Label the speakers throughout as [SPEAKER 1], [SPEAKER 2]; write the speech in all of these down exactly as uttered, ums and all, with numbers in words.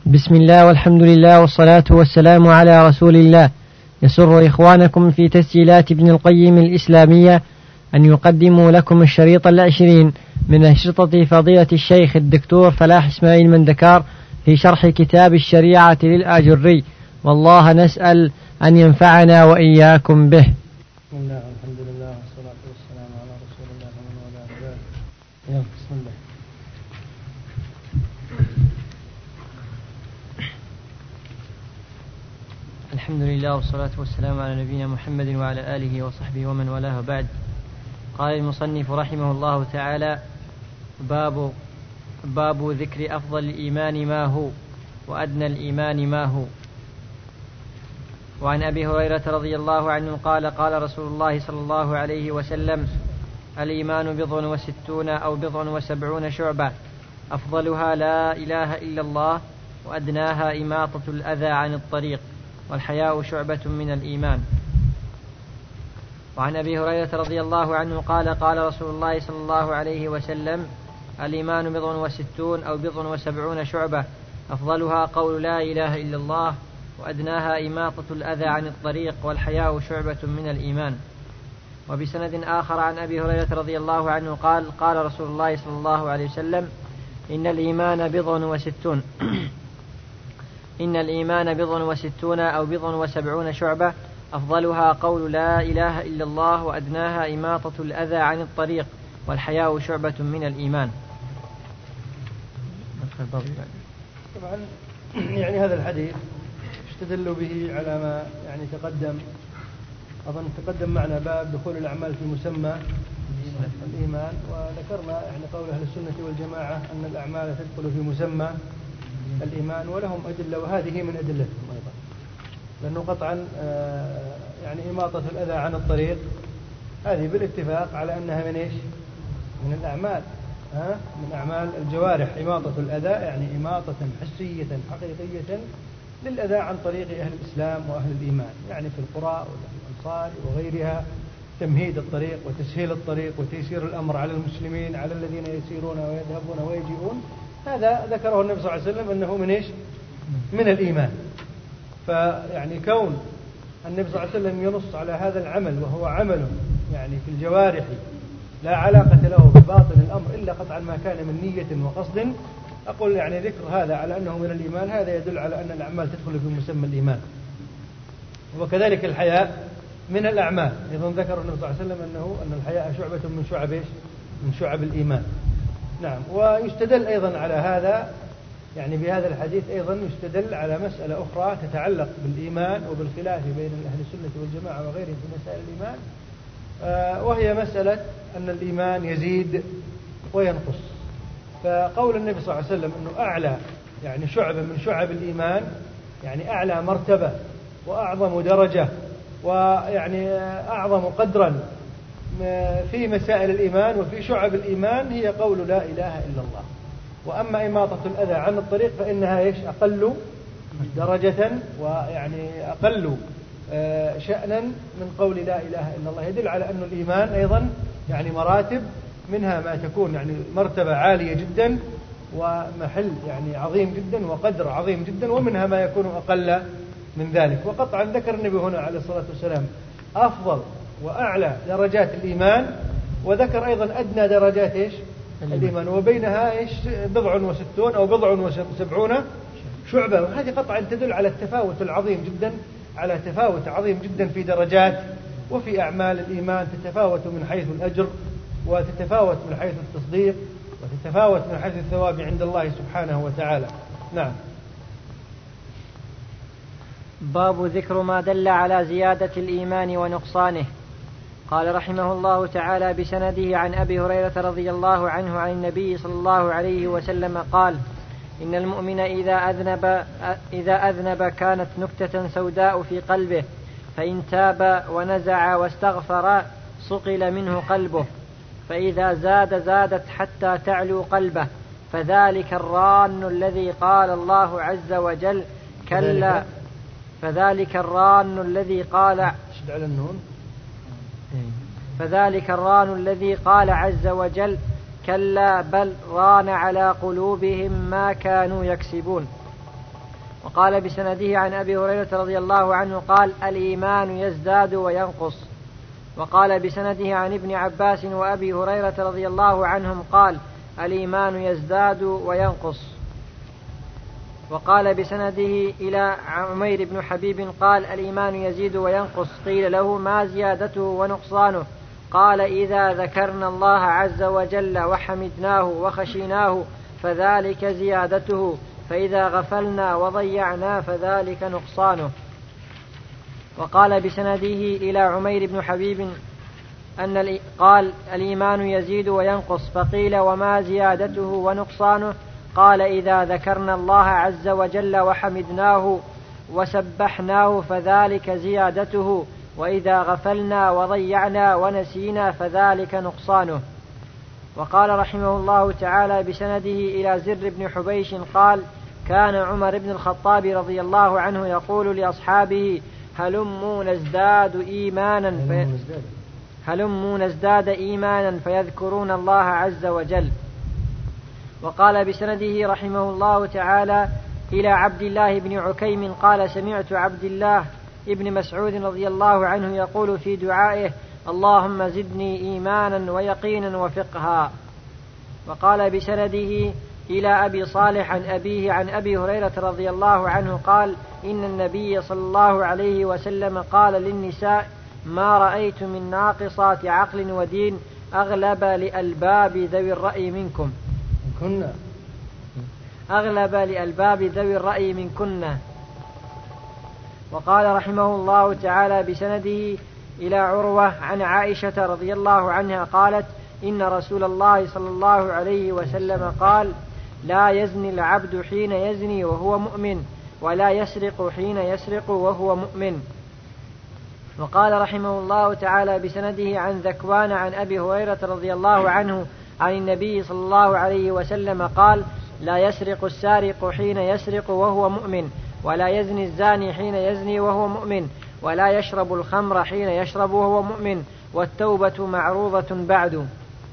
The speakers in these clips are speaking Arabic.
[SPEAKER 1] بسم الله والحمد لله والصلاة والسلام على رسول الله. يسر إخوانكم في تسجيلات ابن القيم الإسلامية أن يقدموا لكم الشريط العشرين من أشرطة فضيلة الشيخ الدكتور فلاح إسماعيل مندكار في شرح كتاب الشريعة للآجري، والله نسأل أن ينفعنا وإياكم به.
[SPEAKER 2] بسم الله والحمد لله والصلاة والسلام على رسول الله ومن والاه. يلا بسم الله.
[SPEAKER 1] الحمد لله والصلاة والسلام على نبينا محمد وعلى آله وصحبه ومن والاه، بعد. قال المصنف رحمه الله تعالى: باب باب ذكر أفضل الإيمان ما هو وأدنى الإيمان ما هو. وعن أبي هريرة رضي الله عنه قال: قال رسول الله صلى الله عليه وسلم: الإيمان بضع وستون أو بضع وسبعون شعبة، أفضلها لا إله إلا الله، وأدناها إماطة الأذى عن الطريق، والحياء شعبة من الإيمان. وعن أبي هريرة رضي الله عنه قال: قال رسول الله صلى الله عليه وسلم: الإيمان بضع وستون أو بضع وسبعون شعبة، أفضلها قول لا إله إلا الله، وأدناها إماطة الأذى عن الطريق، والحياء شعبة من الإيمان. وبسند آخر عن أبي هريرة رضي الله عنه قال: قال رسول الله صلى الله عليه وسلم: إن الإيمان بضع وستون إن الإيمان بضع وستون أو بضع وسبعون شعبة، أفضلها قول لا إله إلا الله، وأدناها إماطة الأذى عن الطريق، والحياء شعبة من الإيمان.
[SPEAKER 2] طبعا يعني هذا الحديث استدلوا به على ما يعني تقدم، أظن تقدم معنا باب دخول الأعمال في مسمى الإيمان، وذكرنا يعني قول أهل السنة والجماعة أن الأعمال تدخل في مسمى الإيمان، ولهم أدلة وهذه من أدلتهم أيضا، لأنه قطعا يعني إماطة الأذى عن الطريق هذه بالاتفاق على أنها من إيش؟ من الأعمال، ها؟ من أعمال الجوارح. إماطة الأذى يعني إماطة حسية حقيقية للأذى عن طريق أهل الإسلام وأهل الإيمان، يعني في القرى والأمصار وغيرها، تمهيد الطريق وتسهيل الطريق وتيسير الأمر على المسلمين، على الذين يسيرون ويذهبون ويجيئون. هذا ذكره النبي صلى الله عليه وسلم أنه من إيش؟ من الإيمان. فيعني كون النبي صلى الله عليه وسلم ينص على هذا العمل وهو عمل يعني في الجوارح لا علاقة له بباطن الأمر إلا قطعا ما كان من نية وقصد، أقول يعني ذكر هذا على أنه من الإيمان هذا يدل على أن الأعمال تدخل في مسمى الإيمان. وكذلك الحياء من الأعمال، أيضا ذكر النبي صلى الله عليه وسلم أنه أن الحياء شعبة من شعب إيش؟ من شعب الإيمان. نعم. ويستدل أيضا على هذا، يعني بهذا الحديث أيضا يستدل على مسألة أخرى تتعلق بالإيمان وبالخلاف بين أهل السنة والجماعة وغيرهم في مسائل الإيمان، آه وهي مسألة أن الإيمان يزيد وينقص. فقول النبي صلى الله عليه وسلم أنه أعلى يعني شعبة من شعب الإيمان، يعني أعلى مرتبة وأعظم درجة ويعني أعظم قدرا في مسائل الإيمان وفي شعب الإيمان هي قول لا إله إلا الله. وأما إماطة الأذى عن الطريق فإنها إيش؟ أقل درجة ويعني أقل شأنا من قول لا إله إلا الله. يدل على أن الإيمان أيضا يعني مراتب، منها ما تكون يعني مرتبة عالية جدا ومحل يعني عظيم جدا وقدر عظيم جدا، ومنها ما يكون أقل من ذلك. وقطعا ذكر النبي هنا عليه الصلاة والسلام أفضل وأعلى درجات الإيمان، وذكر أيضا أدنى درجات إيش؟ الإيمان، وبينها إيش؟ بضع وستون أو بضع وسبعون شعبة. وهذه قطعا تدل على التفاوت العظيم جدا، على تفاوت عظيم جدا في درجات وفي أعمال الإيمان، تتفاوت من حيث الأجر، وتتفاوت من حيث التصديق، وتتفاوت من حيث الثواب عند الله سبحانه وتعالى. نعم.
[SPEAKER 1] باب ذكر ما دل على زيادة الإيمان ونقصانه. قال رحمه الله تعالى بسنده عن أبي هريرة رضي الله عنه عن النبي صلى الله عليه وسلم قال: إن المؤمن إذا أذنب, إذا أذنب كانت نكتة سوداء في قلبه، فإن تاب ونزع واستغفر صقل منه قلبه، فإذا زاد زادت حتى تعلو قلبه، فذلك الران الذي قال الله عز وجل كلا فذلك الران الذي قال فذلك الران الذي قال عز وجل كلا بل ران على قلوبهم ما كانوا يكسبون. وقال بسنده عن أبي هريرة رضي الله عنه قال الإيمان يزداد وينقص. وقال بسنده عن ابن عباس وأبي هريرة رضي الله عنهم قال الإيمان يزداد وينقص. وقال بسنده إلى عمير بن حبيب قال الإيمان يزيد وينقص. قيل له ما زيادته ونقصانه؟ قال إذا ذكرنا الله عز وجل وحمدناه وخشيناه فذلك زيادته، فإذا غفلنا وضيعنا فذلك نقصانه. وقال بسنده إلى عمير بن حبيب أن قال الإيمان يزيد وينقص. فقيل وما زيادته ونقصانه؟ قال إذا ذكرنا الله عز وجل وحمدناه وسبحناه فذلك زيادته، وإذا غفلنا وضيعنا ونسينا فذلك نقصانه. وقال رحمه الله تعالى بسنده إلى زر بن حبيش قال كان عمر بن الخطاب رضي الله عنه يقول لأصحابه هلموا نزداد إيمانا في هلموا نزداد إيمانا فيذكرون الله عز وجل. وقال بسنده رحمه الله تعالى إلى عبد الله بن عكيم قال سمعت عبد الله ابن مسعود رضي الله عنه يقول في دعائه اللهم زدني إيمانا ويقينا وفقها. وقال بسنده إلى أبي صالح عن أبيه عن أبي هريرة رضي الله عنه قال إن النبي صلى الله عليه وسلم قال للنساء ما رأيت من ناقصات عقل ودين أغلب لألباب ذوي الرأي منكم
[SPEAKER 2] كنا
[SPEAKER 1] أغلب لألباب ذوي الرأي منكن. وقال رحمه الله تعالى بسنده إلى عروة عن عائشة رضي الله عنها قالت إن رسول الله صلى الله عليه وسلم قال لا يزني العبد حين يزني وهو مؤمن، ولا يسرق حين يسرق وهو مؤمن. وقال رحمه الله تعالى بسنده عن ذكوان عن أبي هريرة رضي الله عنه عن النبي صلى الله عليه وسلم قال لا يسرق السارق حين يسرق وهو مؤمن، ولا يزني الزاني حين يزني وهو مؤمن، ولا يشرب الخمر حين يشرب وهو مؤمن، والتوبة معروضة بعد.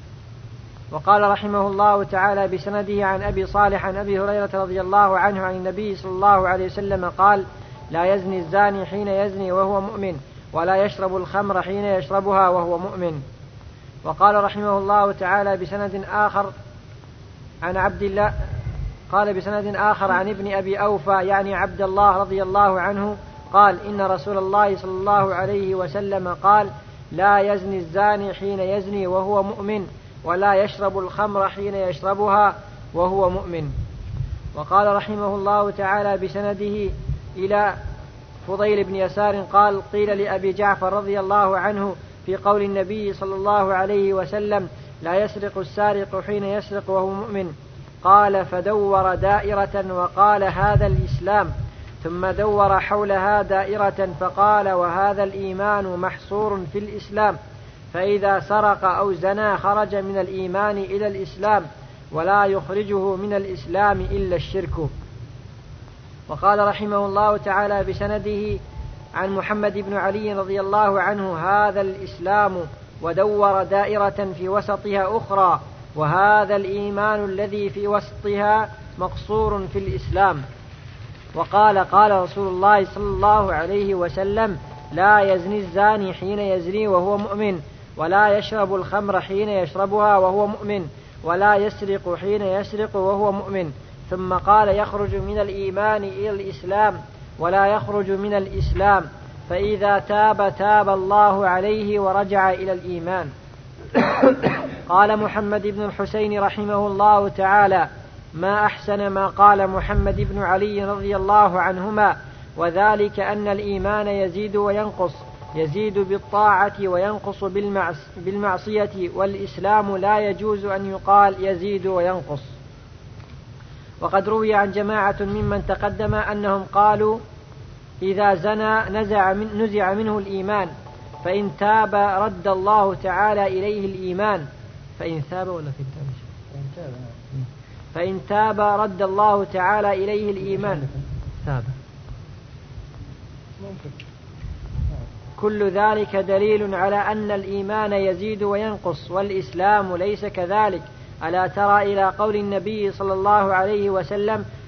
[SPEAKER 1] وقال رحمه الله تعالى بسنده عن أبي صالح عن أبي هريرة رضي الله عنه عن النبي صلى الله عليه وسلم قال لا يزني الزاني حين يزني وهو مؤمن، ولا يشرب الخمر حين يشربها وهو مؤمن. وقال رحمه الله تعالى بسند آخر عن عبد الله قال بسند آخر عن ابن أبي أوفى يعني عبد الله رضي الله عنه قال إن رسول الله صلى الله عليه وسلم قال لا يزني الزاني حين يزني وهو مؤمن، ولا يشرب الخمر حين يشربها وهو مؤمن. وقال رحمه الله تعالى بسنده إلى فضيل بن يسار قال قيل لأبي جعفر رضي الله عنه في قول النبي صلى الله عليه وسلم لا يسرق السارق حين يسرق وهو مؤمن، قال فدور دائرة وقال هذا الإسلام، ثم دور حولها دائرة فقال وهذا الإيمان محصور في الإسلام، فإذا سرق أو زنى خرج من الإيمان إلى الإسلام، ولا يخرجه من الإسلام إلا الشرك. وقال رحمه الله تعالى بسنده عن محمد بن علي رضي الله عنه هذا الإسلام ودور دائرة في وسطها أخرى، وهذا الإيمان الذي في وسطها مقصور في الإسلام. وقال قال رسول الله صلى الله عليه وسلم لا يزني الزاني حين يزني وهو مؤمن، ولا يشرب الخمر حين يشربها وهو مؤمن، ولا يسرق حين يسرق وهو مؤمن. ثم قال يخرج من الإيمان إلى الإسلام، ولا يخرج من الإسلام، فإذا تاب تاب الله عليه ورجع إلى الإيمان. قال محمد بن الحسين رحمه الله تعالى ما أحسن ما قال محمد بن علي رضي الله عنهما، وذلك أن الإيمان يزيد وينقص، يزيد بالطاعة وينقص بالمعصية، والإسلام لا يجوز أن يقال يزيد وينقص. وقد روي عن جماعة ممن تقدم أنهم قالوا إذا زنى نزع, من نزع منه الإيمان، فإن تاب رد الله تعالى إليه الإيمان، فإن تاب ولا في التاب فإن تاب رد الله تعالى إليه الإيمان تاب. كل ذلك دليل على أن الإيمان يزيد وينقص، والإسلام ليس كذلك. ألا ترى إلى قول النبي صلى الله عليه وسلم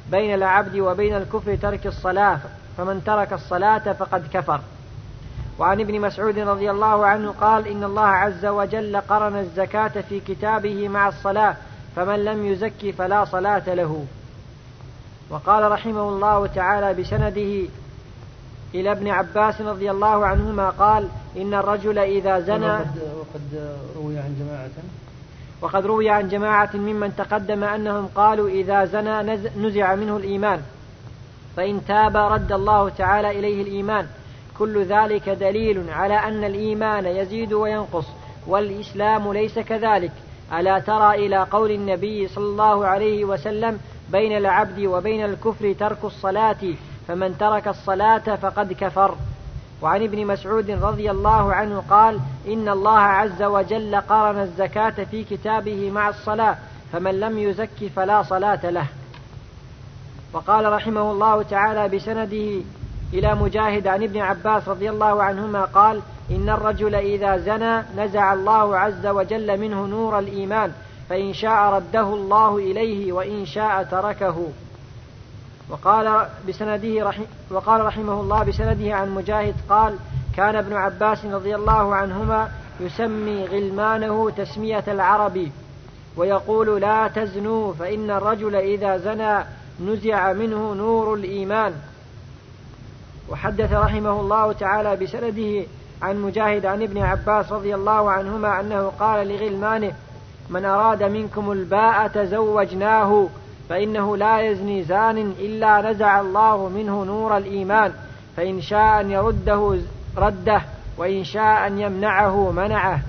[SPEAKER 1] بين العبد وبين الكفر ترك الصلاة، فمن ترك الصلاة فقد كفر. وعن ابن مسعود رضي الله عنه قال: إن الله عز وجل قرن الزكاة في كتابه مع الصلاة، فمن لم يزكي فلا صلاة له. وقال رحمه الله تعالى بسنده إلى ابن عباس رضي الله عنهما قال: إن الرجل إذا زنى.
[SPEAKER 2] وقد روي عن جماعة
[SPEAKER 1] وقد روي عن جماعة ممن تقدم أنهم قالوا إذا زنى نزع منه الإيمان، فإن تاب رد الله تعالى إليه الإيمان. كل ذلك دليل على أن الإيمان يزيد وينقص، والإسلام ليس كذلك. ألا ترى إلى قول النبي صلى الله عليه وسلم: بين العبد وبين الكفر ترك الصلاة، فمن ترك الصلاة فقد كفر. وعن ابن مسعود رضي الله عنه قال: إن الله عز وجل قارن الزكاة في كتابه مع الصلاة، فمن لم يزك فلا صلاة له. وقال رحمه الله تعالى بسنده إلى مجاهد عن ابن عباس رضي الله عنهما قال: إن الرجل إذا زنى نزع الله عز وجل منه نور الإيمان، فإن شاء رده الله إليه وإن شاء تركه. وقال بسنده رحم وقال رحمه الله بسنده عن مجاهد قال: كان ابن عباس رضي الله عنهما يسمي غلمانه تسمية العرب، ويقول: لا تزنوا، فإن الرجل إذا زنى نزع منه نور الإيمان. وحدث رحمه الله تعالى بسنده عن مجاهد عن ابن عباس رضي الله عنهما أنه قال لغلمانه: من أراد منكم الباءة زوجناه، فإنه لا يزني زان إلا نزع الله منه نور الإيمان، فإن شاء أن يرده رده، وإن شاء أن يمنعه منعه.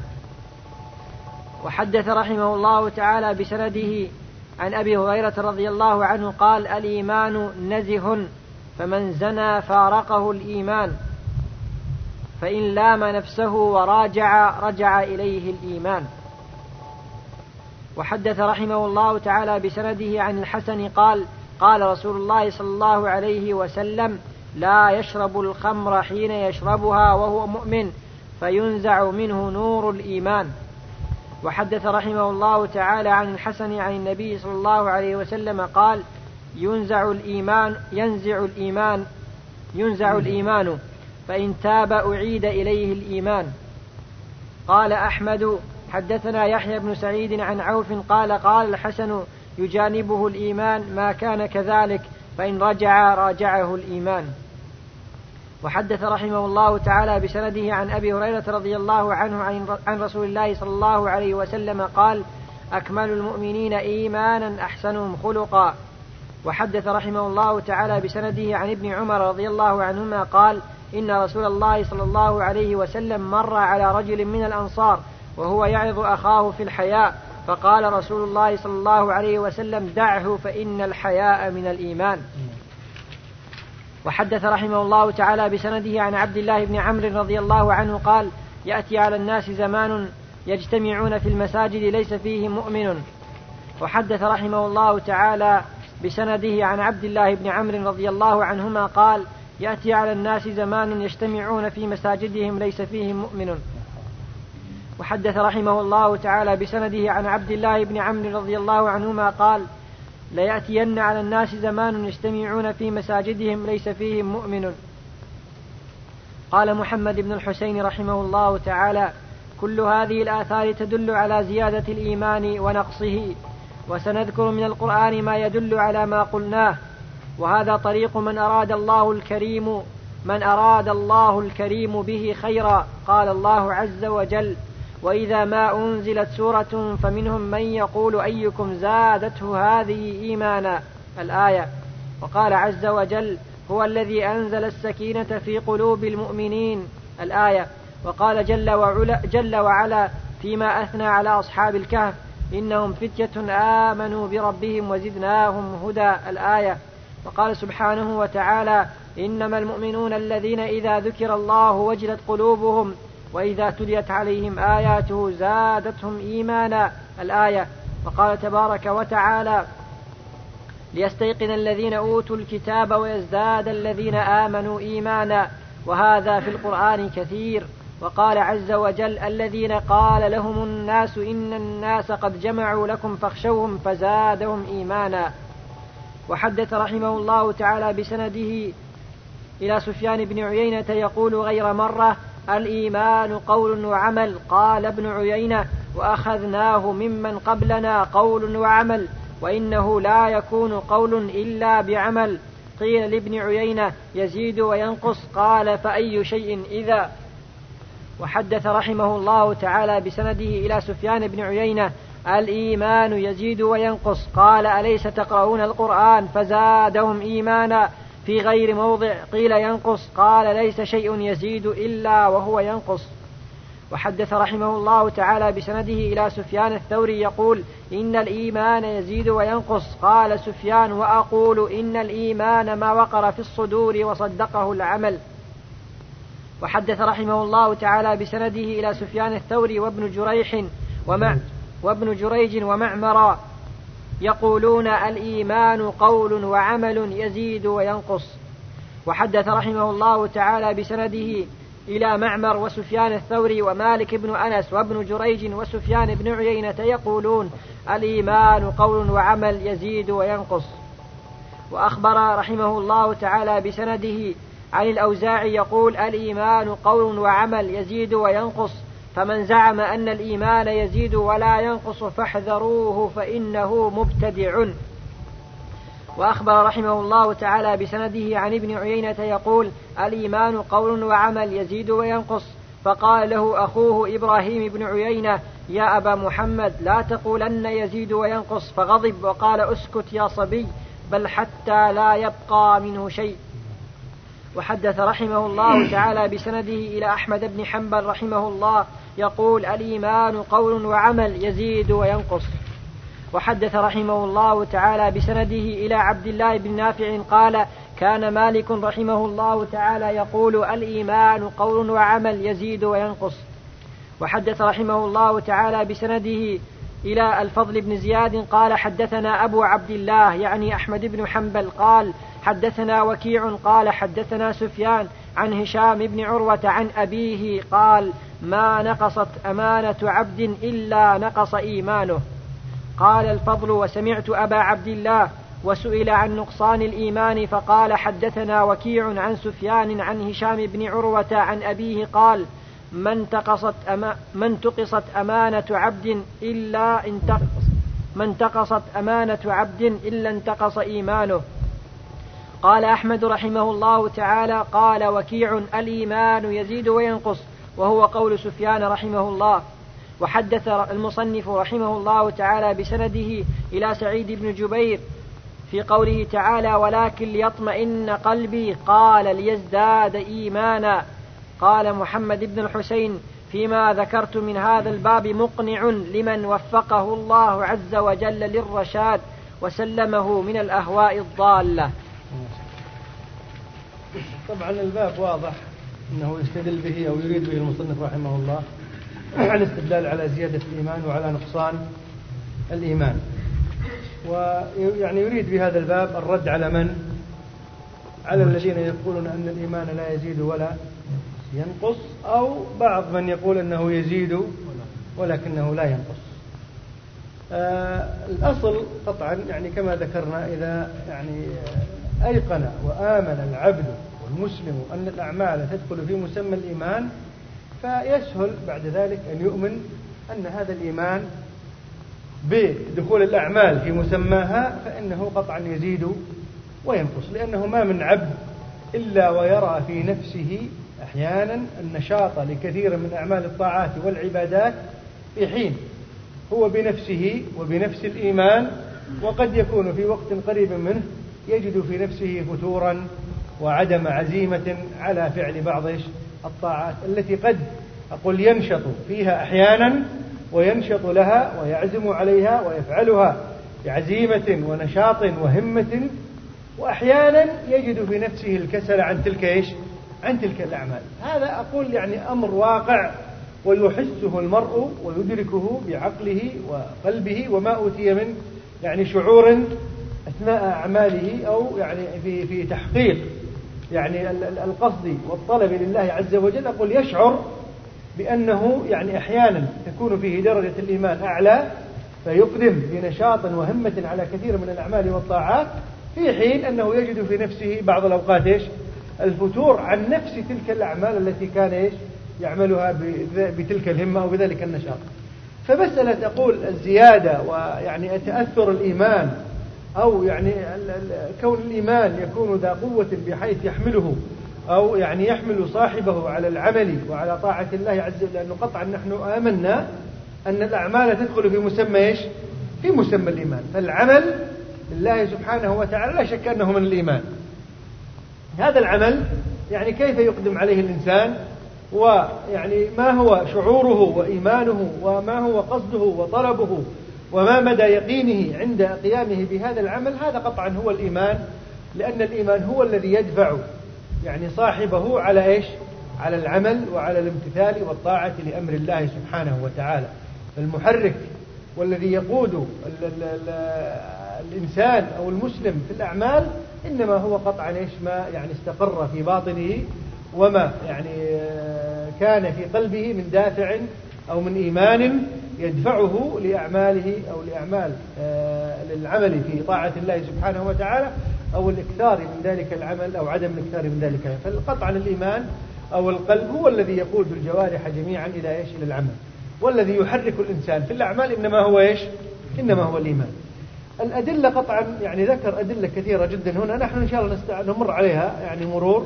[SPEAKER 1] وحدث رحمه الله تعالى بسنده عن أبي هريرة رضي الله عنه قال: الإيمان نزه، فمن زنى فارقه الإيمان، فإن لام نفسه وراجع رجع إليه الإيمان. وحدث رحمه الله تعالى بسنده عن الحسن قال: قال رسول الله صلى الله عليه وسلم: لا يشرب الخمر حين يشربها وهو مؤمن، فينزع منه نور الإيمان. وحدث رحمه الله تعالى عن الحسن عن النبي صلى الله عليه وسلم قال: ينزع الإيمان ينزع الإيمان ينزع الإيمان فإن تاب أعيد إليه الإيمان. قال أحمد: حدثنا يحيى بن سعيد عن عوف قال: قال الحسن: يجانبه الإيمان ما كان كذلك، فإن رجع راجعه الإيمان. وحدث رحمه الله تعالى بسنده عن أبي هريرة رضي الله عنه عن رسول الله صلى الله عليه وسلم قال: أكمل المؤمنين إيمانا أحسنهم خلقا. وحدث رحمه الله تعالى بسنده عن ابن عمر رضي الله عنهما قال: إن رسول الله صلى الله عليه وسلم مر على رجل من الأنصار وهو يعظ أخاه في الحياء، فقال رسول الله صلى الله عليه وسلم: دعه فإن الحياء من الإيمان. وحدث رحمه الله تعالى بسنده عن عبد الله بن عمرو رضي الله عنه قال: يأتي على الناس زمان يجتمعون في المساجد ليس فيهم مؤمن. وحدث رحمه الله تعالى بسنده عن عبد الله بن عمرو رضي الله عنهما قال: يأتي على الناس زمان يجتمعون في مساجدهم ليس فيهم مؤمن. وحدث رحمه الله تعالى بسنده عن عبد الله بن عمرو رضي الله عنهما قال: ليأتين على الناس زمان يجتمعون في مساجدهم ليس فيهم مؤمن. قال محمد بن الحسين رحمه الله تعالى: كل هذه الآثار تدل على زيادة الإيمان ونقصه، وسنذكر من القرآن ما يدل على ما قلناه. وهذا طريق من أراد الله الكريم من أراد الله الكريم به خيرا. قال الله عز وجل: وإذا ما أنزلت سورة فمنهم من يقول أيكم زادته هذه إيمانا، الآية. وقال عز وجل: هو الذي أنزل السكينة في قلوب المؤمنين، الآية. وقال جل وعلا, جل وعلا فيما أثنى على أصحاب الكهف: إنهم فتية آمنوا بربهم وزدناهم هدى، الآية. وقال سبحانه وتعالى: إنما المؤمنون الذين إذا ذكر الله وجلت قلوبهم وإذا تليت عليهم آياته زادتهم إيمانا، الآية. وقال تبارك وتعالى: ليستيقن الذين أوتوا الكتاب ويزداد الذين آمنوا إيمانا، وهذا في القرآن كثير. وقال عز وجل: الذين قال لهم الناس إن الناس قد جمعوا لكم فاخشوهم فزادهم إيمانا. وحدث رحمه الله تعالى بسنده إلى سفيان بن عيينة يقول غير مرة: الإيمان قول وعمل. قال ابن عيينة: وأخذناه ممن قبلنا قول وعمل، وإنه لا يكون قول إلا بعمل. قيل لابن عيينة: يزيد وينقص. قال: فأي شيء إذا؟ وحدث رحمه الله تعالى بسنده إلى سفيان بن عيينة: الإيمان يزيد وينقص. قال: أليس تقرؤون القرآن فزادهم إيمانا في غير موضع؟ قيل: ينقص. قال: ليس شيء يزيد إلا وهو ينقص. وحدث رحمه الله تعالى بسنده إلى سفيان الثوري يقول: إن الإيمان يزيد وينقص. قال سفيان: وأقول إن الإيمان ما وقر في الصدور وصدقه العمل. وحدث رحمه الله تعالى بسنده إلى سفيان الثوري وابن جريح ومع وابن جريج ومعمر يقولون: الإيمان قول وعمل يزيد وينقص. وحدث رحمه الله تعالى بسنده إلى معمر وسفيان الثوري ومالك بن أنس وابن جريج وسفيان بن عيينة يقولون: الإيمان قول وعمل يزيد وينقص. وأخبر رحمه الله تعالى بسنده عن الأوزاعي يقول: الإيمان قول وعمل يزيد وينقص، فمن زعم أن الإيمان يزيد ولا ينقص فاحذروه فإنه مبتدع. وأخبر رحمه الله تعالى بسنده عن ابن عيينة يقول: الإيمان قول وعمل يزيد وينقص. فقال له أخوه إبراهيم بن عيينة: يا أبا محمد لا تقولن يزيد وينقص، فغضب وقال: اسكت يا صبي، بل حتى لا يبقى منه شيء. وحدث رحمه الله تعالى بسنده إلى أحمد بن حنبل رحمه الله يقول: الإيمان قول وعمل يزيد وينقص. وحدث رحمه الله تعالى بسنده إلى عبد الله بن نافع قال: كان مالك رحمه الله تعالى يقول: الإيمان قول وعمل يزيد وينقص. وحدث رحمه الله تعالى بسنده إلى الفضل بن زياد قال: حدثنا أبو عبد الله يعني أحمد بن حنبل قال: حدثنا وكيع قال: حدثنا سفيان عن هشام بن عروة عن أبيه قال: ما نقصت أمانة عبد إلا نقص إيمانه. قال الفضل: وسمعت أبا عبد الله وسئل عن نقصان الإيمان فقال: حدثنا وكيع عن سفيان عن هشام بن عروة عن أبيه قال: من تقصت, أما من تقصت أمانة عبد إلا انتقص من تقصت أمانة عبد إلا انتقص إيمانه. قال أحمد رحمه الله تعالى: قال وكيع: الإيمان يزيد وينقص، وهو قول سفيان رحمه الله. وحدث المصنف رحمه الله تعالى بسنده إلى سعيد بن جبير في قوله تعالى: ولكن ليطمئن قلبي، قال: ليزداد إيمانا. قال محمد بن الحسين: فيما ذكرت من هذا الباب مقنع لمن وفقه الله عز وجل للرشاد وسلمه من الأهواء الضالة.
[SPEAKER 2] طبعا الباب واضح أنه يستدل به أو يريد به المصنف رحمه الله عن استدلال على زيادة الإيمان وعلى نقصان الإيمان، ويعني يريد بهذا الباب الرد على من؟ على الذين يقولون أن الإيمان لا يزيد ولا ينقص، أو بعض من يقول أنه يزيد ولكنه لا ينقص. آه الأصل قطعا يعني كما ذكرنا، إذا يعني أيقن وآمن العبد والمسلم أن الأعمال تدخل في مسمى الإيمان، فيسهل بعد ذلك أن يؤمن أن هذا الإيمان بدخول الأعمال في مسماها فإنه قطعا يزيد وينقص، لأنه ما من عبد إلا ويرى في نفسه أحيانا النشاط لكثير من أعمال الطاعات والعبادات في حين هو بنفسه وبنفس الإيمان، وقد يكون في وقت قريب منه يجد في نفسه فتورا وعدم عزيمة على فعل بعض الطاعات التي قد أقول ينشط فيها أحيانا وينشط لها ويعزم عليها ويفعلها بعزيمة ونشاط وهمة، وأحيانا يجد في نفسه الكسل عن تلك إيش؟ عن تلك الأعمال. هذا أقول يعني أمر واقع ويحسه المرء ويدركه بعقله وقلبه، وما أوتي من يعني شعور أثناء أعماله أو يعني في في تحقيق يعني القصد والطلب لله عز وجل، أقول يشعر بأنه يعني أحيانا تكون فيه درجة الإيمان أعلى فيقدم بنشاط وهمة على كثير من الأعمال والطاعات، في حين أنه يجد في نفسه بعض الأوقات إيش الفتور عن نفس تلك الأعمال التي كان إيش يعملها بتلك الهمة أو بذلك النشاط. فمسألة أقول الزيادة ويعني تأثر الإيمان أو يعني كون الإيمان يكون ذا قوة بحيث يحمله أو يعني يحمل صاحبه على العمل وعلى طاعة الله عز وجل، لأنه قطعا نحن آمنا أن الأعمال تدخل في مسمى إيش في مسمى الإيمان. فالعمل لله سبحانه وتعالى لا شك أنه من الإيمان. هذا العمل يعني كيف يقدم عليه الإنسان، ويعني ما هو شعوره وإيمانه وما هو قصده وطلبه وما مدى يقينه عند قيامه بهذا العمل، هذا قطعا هو الإيمان، لأن الإيمان هو الذي يدفع يعني صاحبه على إيش على العمل وعلى الامتثال والطاعة لأمر الله سبحانه وتعالى. فالمحرك والذي يقود ال ال ال الإنسان أو المسلم في الأعمال إنما هو قطعا إيش ما يعني استقر في باطنه وما يعني كان في قلبه من دافع أو من إيمان يدفعه لأعماله أو لأعمال للعمل في طاعة الله سبحانه وتعالى أو الإكثار من ذلك العمل أو عدم الإكثار من ذلك. فالقطع الإيمان أو القلب هو الذي يقود الجوارح جميعا إلى إيش إلى العمل، والذي يحرك الإنسان في الأعمال إنما هو إيش إنما هو الإيمان. الأدلة قطعا يعني ذكر أدلة كثيرة جدا هنا، نحن إن شاء الله نمر عليها يعني مرور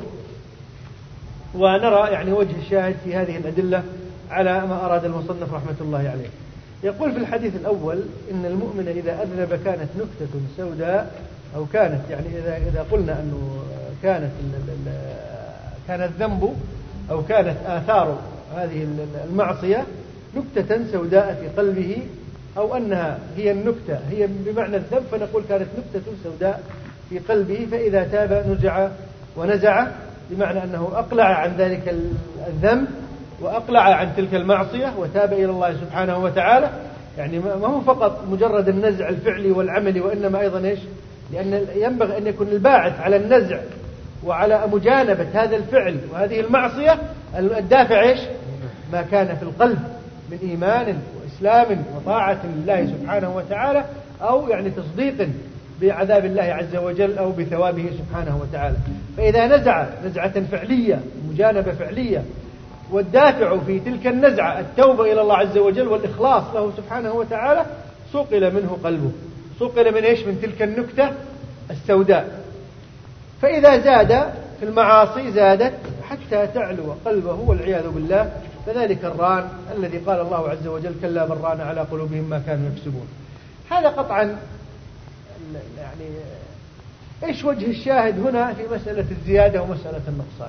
[SPEAKER 2] ونرى يعني وجه الشاهد في هذه الأدلة على ما أراد المصنف رحمة الله عليه. يقول في الحديث الأول إن المؤمن إذا أذنب كانت نكتة سوداء أو كانت يعني إذا إذا قلنا أنه كانت كان الذنب أو كانت آثار هذه المعصية نكتة سوداء في قلبه، أو أنها هي النكتة هي بمعنى الذنب، فنقول كانت نكتة سوداء في قلبه، فإذا تاب نزع ونزع، بمعنى أنه أقلع عن ذلك الذنب وأقلع عن تلك المعصية وتاب إلى الله سبحانه وتعالى. يعني ما هو فقط مجرد النزع الفعلي والعملي، وإنما أيضا إيش لأن ينبغي أن يكون الباعث على النزع وعلى مجانبة هذا الفعل وهذه المعصية الدافع إيش ما كان في القلب من إيمان وإسلام وطاعة لله سبحانه وتعالى، أو يعني تصديق بعذاب الله عز وجل أو بثوابه سبحانه وتعالى. فإذا نزع نزعة فعلية مجانبة فعلية والدافع في تلك النزعة التوبة إلى الله عز وجل والإخلاص له سبحانه وتعالى، صقل منه قلبه، صقل من إيش من تلك النكتة السوداء. فإذا زاد في المعاصي زادت حتى تعلو قلبه والعياذ بالله، فذلك الران الذي قال الله عز وجل كلا بل ران على قلوبهم ما كانوا يكسبون. هذا قطعا يعني إيش وجه الشاهد هنا في مسألة الزيادة ومسألة النقصان؟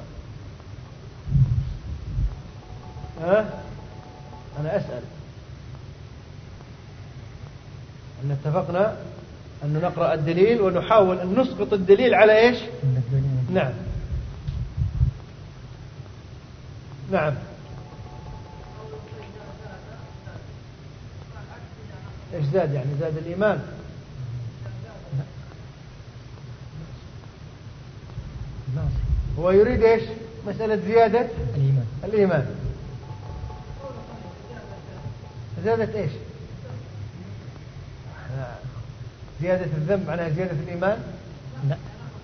[SPEAKER 2] ها؟ أنا أسأل، أن اتفقنا أن نقرأ الدليل ونحاول أن نسقط الدليل على إيش؟ نعم نعم إيش زاد؟ يعني زاد الإيمان. هو يريد إيش؟ مسألة زيادة الإيمان. الإيمان زادت إيش؟ زيادة الذنب معناها زيادة الإيمان؟ لا.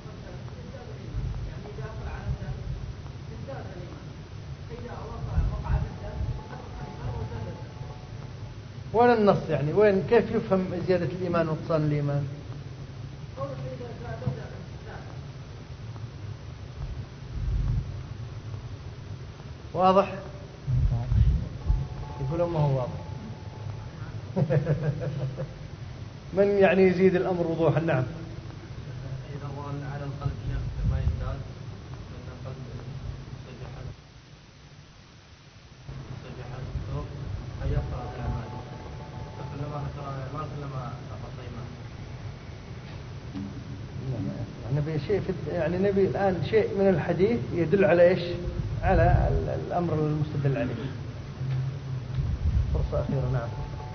[SPEAKER 2] وين النص يعني؟ وين كيف يفهم زيادة الإيمان ونقصان الإيمان؟ واضح؟ يقول ما هو واضح. من يعني يزيد الأمر وضوحا؟ نعم.
[SPEAKER 3] إذا ظل على القلب ما يزداد من القلب صجحا صجحا الثوب فيقرأ الأعمال، فكلما أكثر الأعمال كلما نقص الإيمان.
[SPEAKER 2] نبي شيء في يعني نبي الآن شيء من الحديث يدل على إيش؟ على الأمر المستدل عليه. فرصة أخيرة. نعم.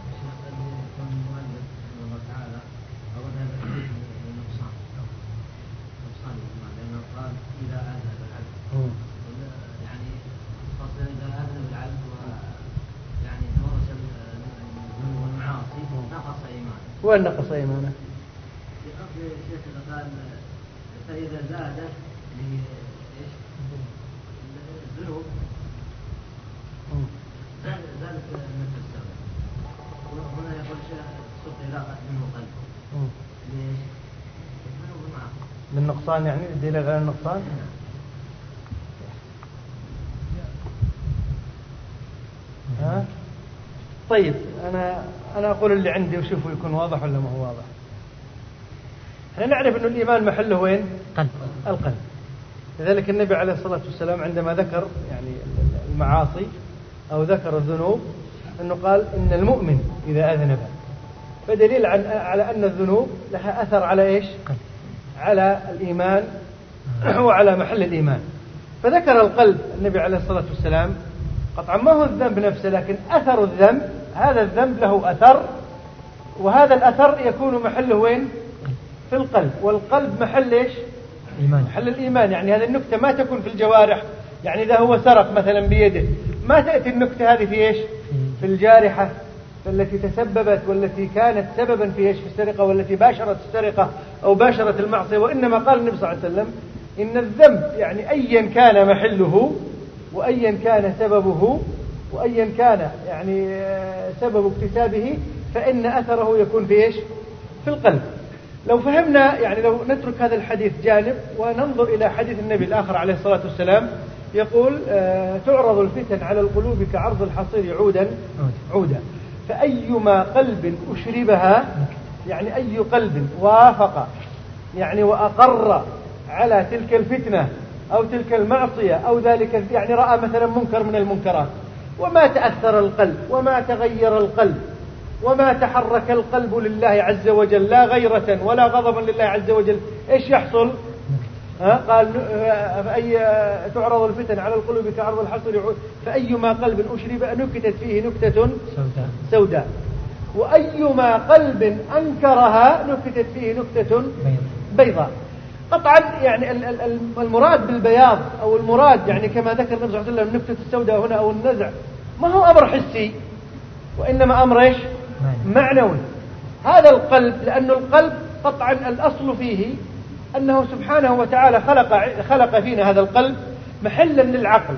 [SPEAKER 3] قال إذا أذهب العبد يعني خاصة إذا أذهب العبد ويعني تمرس الذنوب والمعاصي نقص إيمانه.
[SPEAKER 2] وين نقص إيمانه؟
[SPEAKER 3] في أصل الشيخ إذا
[SPEAKER 4] قال فإذا زادت لإيش؟ الذنوب زادت مثل السبب. وهنا يقول سقي لاقت منه قلب. ليش؟ الذنوب معه.
[SPEAKER 2] للنقصان يعني الدليل على النقصان؟ ها؟ طيب أنا أنا أقول اللي عندي وشوفوا يكون واضح ولا ما هو واضح. احنا نعرف أن الإيمان محله وين؟
[SPEAKER 1] قلب.
[SPEAKER 2] القلب. لذلك النبي عليه الصلاة والسلام عندما ذكر يعني المعاصي أو ذكر الذنوب أنه قال إن المؤمن إذا أذنب، فدليل على أن الذنوب لها أثر على إيش؟
[SPEAKER 1] قلب.
[SPEAKER 2] على الإيمان وعلى محل الإيمان. فذكر القلب النبي عليه الصلاة والسلام قطعا ما هو الذنب نفسه، لكن أثر الذنب، هذا الذنب له أثر، وهذا الأثر يكون محله وين؟ في القلب. والقلب محل إيش؟
[SPEAKER 1] إيمان.
[SPEAKER 2] محل الإيمان. يعني هذه النكتة ما تكون في الجوارح، يعني إذا هو سرق مثلا بيده ما تأتي النكتة هذه في إيش؟ في الجارحة التي تسببت والتي كانت سببا في إيش؟ في السرقة، والتي باشرت السرقة أو باشرت المعصية. وإنما قال النبي صلى الله عليه وسلم إن الذنب يعني أيا كان محله وأيا كان سببه وأيا كان يعني سبب اكتسابه فإن أثره يكون في إيش؟ في القلب. لو فهمنا يعني لو نترك هذا الحديث جانب وننظر إلى حديث النبي الآخر عليه الصلاة والسلام يقول آه تعرض الفتن على القلوب كعرض الحصير عودا عودا فأيما قلب أشربها، يعني أي قلب وافق يعني وأقر على تلك الفتنة أو تلك المعصية أو ذلك يعني رأى مثلا منكر من المنكرات وما تأثر القلب وما تغير القلب وما تحرك القلب لله عز وجل لا غيرة ولا غضبا لله عز وجل، إيش يحصل؟ ها؟ قال فأي تعرض الفتن على القلوب كعرض الحصير فأيما قلب أشرب نكتت فيه نكتة سوداء, سوداء وأيما قلب أنكرها نكتت فيه نكتة بيضاء. قطعا يعني المراد بالبياض أو المراد يعني كما ذكر النبي صلى الله عليه وسلم نكتة السوداء هنا أو النزع ما هو أمر حسي وإنما أمر إيش؟ معنوي. هذا القلب لأن القلب قطعا الأصل فيه أنه سبحانه وتعالى خلق خلق فينا هذا القلب محلا للعقل،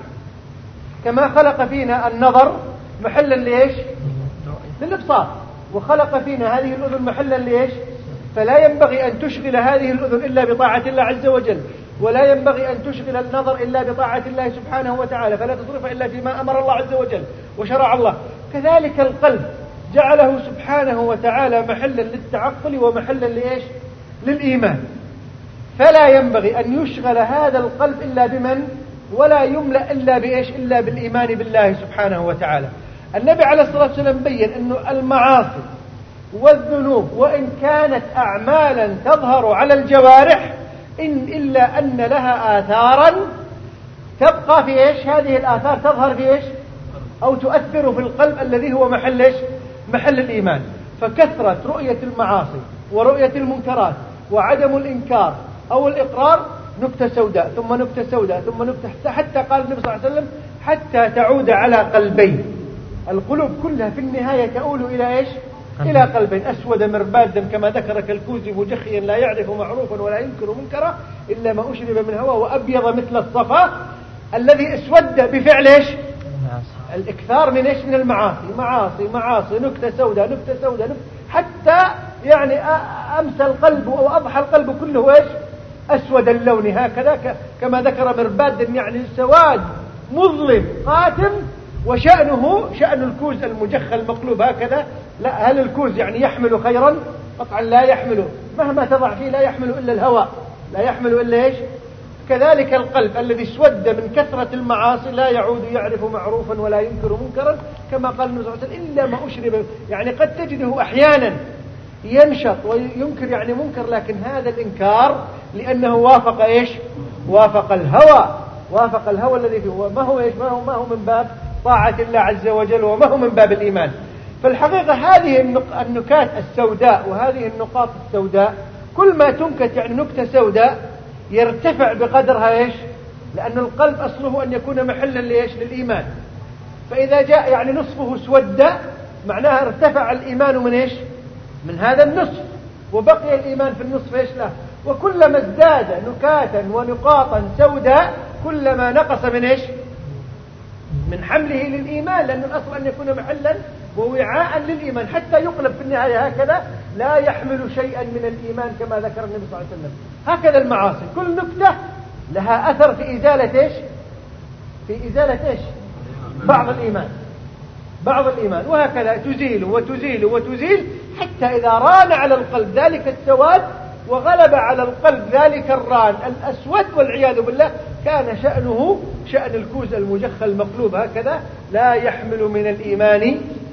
[SPEAKER 2] كما خلق فينا النظر محلا لإيش؟ للإبصار، وخلق فينا هذه الأذن محلا لإيش؟ فلا ينبغي أن تشغل هذه الأذن إلا بطاعة الله عز وجل، ولا ينبغي أن تشغل النظر إلا بطاعة الله سبحانه وتعالى، فلا تصرف إلا فيما أمر الله عز وجل وشرع الله. كذلك القلب جعله سبحانه وتعالى محلا للتعقل ومحلا لإيش؟ للإيمان. فلا ينبغي أن يشغل هذا القلب إلا بمن؟ ولا يملأ إلا بإيش؟ إلا بالإيمان بالله سبحانه وتعالى. النبي عليه الصلاة والسلام بين أنه المعاصي والذنوب وإن كانت أعمالا تظهر على الجوارح إن إلا أن لها آثارا تبقى في إيش؟ هذه الآثار تظهر في إيش؟ أو تؤثر في القلب الذي هو محل إيش؟ محل الإيمان. فكثرة رؤية المعاصي ورؤية المنكرات وعدم الإنكار أو الإقرار نكتة سوداء ثم نكتة سوداء ثم نكتة، حتى قال النبي صلى الله عليه وسلم حتى تعود على قلبين. القلوب كلها في النهاية تؤول إلى إيش؟ إلى قلبين أسود مربادا كما ذكر كالكوز مجخيا لا يعرف معروفا ولا ينكر منكرا إلا ما أشرب من هوى وأبيض مثل الصفا الذي اسود بفعل إيش؟ الإكثار من إيش؟ من المعاصي، معاصي معاصي نكتة سوداء نكتة سوداء نكتة حتى يعني أمسى القلب أو أضحى القلب كله إيش؟ أسود اللون هكذا كما ذكر مربادا يعني سواد مظلم قاتم. وشأنه شأن الكوز المجخ المقلوب هكذا. لا، هل الكوز يعني يحمل خيرا؟ قطعا لا يحمله، مهما تضع فيه لا يحمل إلا الهواء، لا يحمل إلا إيش؟ كذلك القلب الذي اسود من كثرة المعاصي لا يعود يعرف معروفا ولا ينكر منكرا كما قال النبي صلى الله عليه وسلم إلا ما أشرب. يعني قد تجده أحيانا ينشط وينكر يعني منكر، لكن هذا الإنكار لأنه وافق إيش؟ وافق الهوى، وافق الهوى الذي فيه. ما هو إيش؟ ما هو ما هو من باب طاعة الله عز وجل وما هو من باب الإيمان. فالحقيقة هذه النكات السوداء وهذه النقاط السوداء كل ما تنكت يعني نكتة سوداء يرتفع بقدرها إيش؟ لأن القلب أصله أن يكون محلا لإيش؟ للإيمان. فإذا جاء يعني نصفه سود معناها ارتفع الإيمان من إيش؟ من هذا النصف، وبقي الإيمان في النصف إيش له؟ وكلما ازداد نكاتا ونقاطا سوداء كلما نقص من إيش؟ من حمله للإيمان، لأن الأصل أن يكون محلا ووعاء للإيمان حتى يقلب في النهاية هكذا لا يحمل شيئا من الإيمان كما ذكر النبي صلى الله عليه وسلم. هكذا المعاصي كل نكتة لها أثر في إزالة إيش؟ في إزالة إيش؟ بعض الإيمان بعض الإيمان، وهكذا تزيل وتزيل وتزيل حتى إذا ران على القلب ذلك السواد وغلب على القلب ذلك الران الأسود والعياذ بالله كان شأنه شأن الكوز المجخ المقلوب هكذا لا يحمل من الإيمان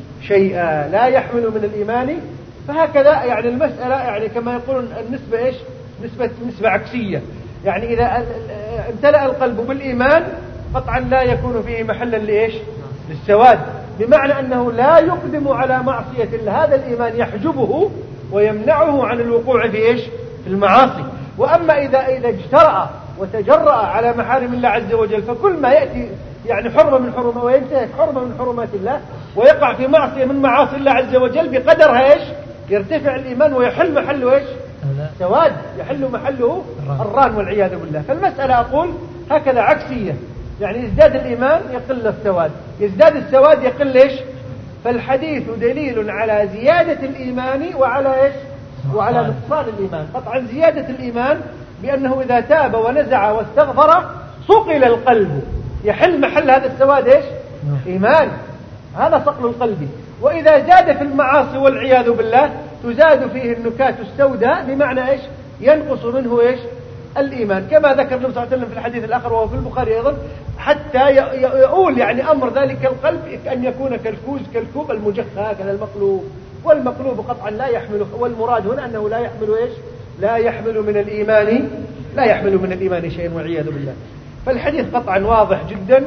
[SPEAKER 2] شيئا، لا يحمل من الإيمان. فهكذا يعني المسألة يعني كما يقولون النسبة إيش؟ نسبة نسبة عكسية، يعني إذا امتلأ القلب بالإيمان قطعا لا يكون فيه محلا لإيش؟ للسواد، بمعنى أنه لا يقدم على معصية الله، هذا الإيمان يحجبه ويمنعه عن الوقوع في إيش؟ في المعاصي. وأما إذا إذا اجترأ وتجرأ على محارم الله عز وجل فكل ما يأتي يعني حرمة من حرمة وينتهك حرمة من حرمات الله ويقع في معصية من معاصي الله عز وجل بقدرها إيش؟ يرتفع الإيمان ويحل محله إيش؟ سواد، يحل محله الران والعياذ بالله. فالمسألة أقول هكذا عكسية، يعني يزداد الإيمان يقل السواد، يزداد السواد يقل إيش؟ فالحديث دليل على زيادة الإيمان وعلى إيش؟ وعلى نقصان الإيمان. قطعا زيادة الإيمان بأنه إذا تاب ونزع واستغفر صقل القلب، يحل محل هذا السواد إيش؟ إيمان، هذا صقل القلب. وإذا زاد في المعاصي والعياذ بالله تزاد فيه النكات السوداء، بمعنى إيش؟ ينقص منه إيش؟ الإيمان، كما ذكر النبي صلى الله عليه وسلم في الحديث الآخر وهو في البخاري أيضا، حتى يقول يعني أمر ذلك القلب أن يكون كالكوز كالكوب المجخ هكذا المقلوب، والمقلوب قطعا لا يحمل، والمراد هنا أنه لا يحمل إيش؟ لا يحمل من الإيمان لا يحمل من الإيمان شيئا والعياذ بالله. فالحديث قطعا واضح جدا